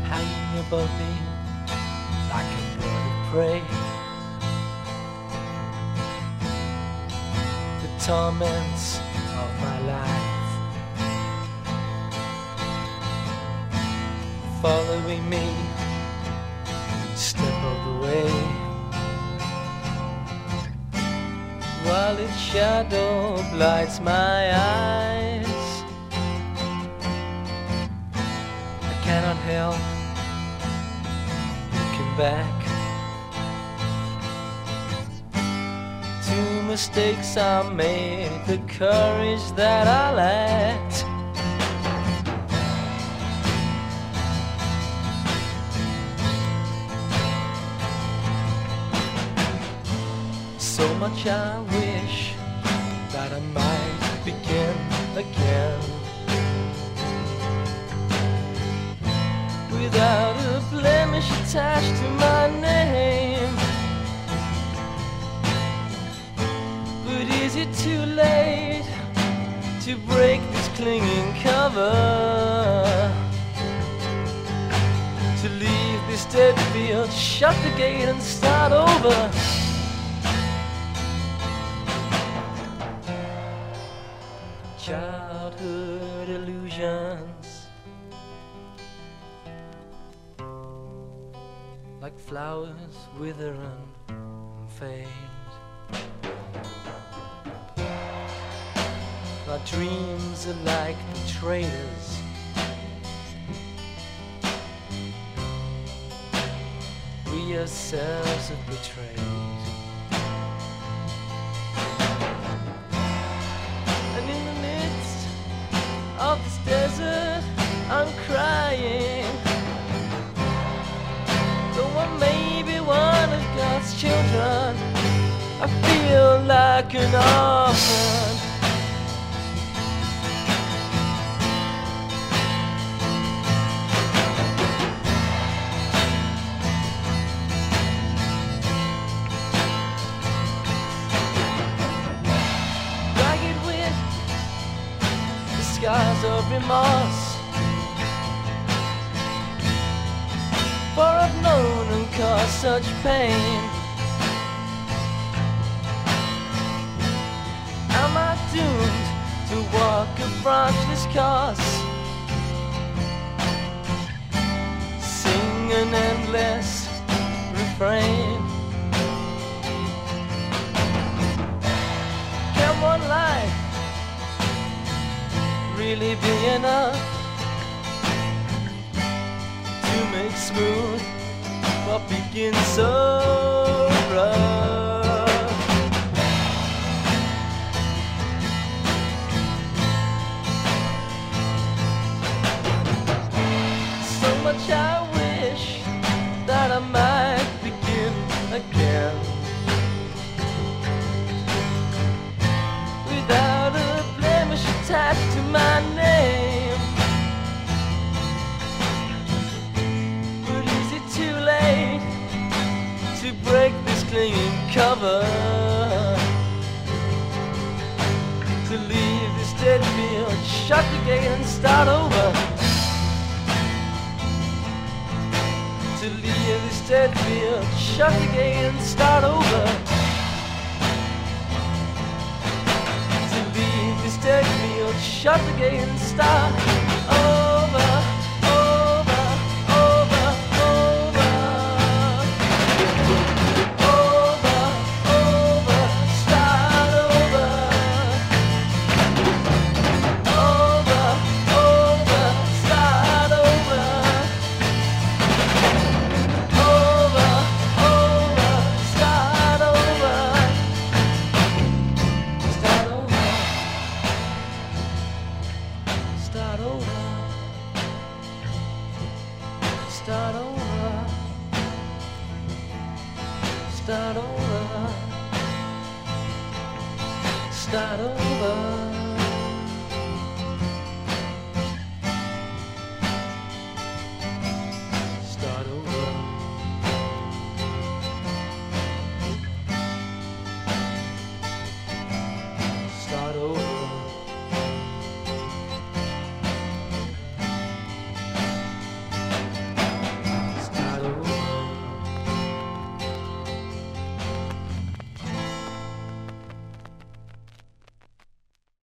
hanging above me like a bird of prey. The torments of my life following me each step of the way, while its shadow blinds my eyes. I cannot help looking back. Two mistakes I made, the courage that I lacked. So much I wish that I might begin again, without a blemish attached to my name. But is it too late to break this clinging cover, to leave this dead field, shut the gate and start over? Childhood illusions, like flowers wither and fade. Our dreams are like betrayers, we ourselves have betrayed. Of this desert, I'm crying, though I may be one of God's children, I feel like an orphan. Skies of remorse, for I've known and caused such pain. Am I doomed to walk a branchless course, sing an endless refrain? Can one life really be enough to make smooth what begins so rough? So much I wish that I might begin again, without a blemish attached to my name. But is it too late to break this clinging cover, to leave this dead field, shut the gate and start over? To leave this dead field, shut the gate and start over? Dead field, shut the gate and start over, over, over, over, over, over, start over, over, over, start over, over, over, start over, start over. Start over, start over, start over, start over.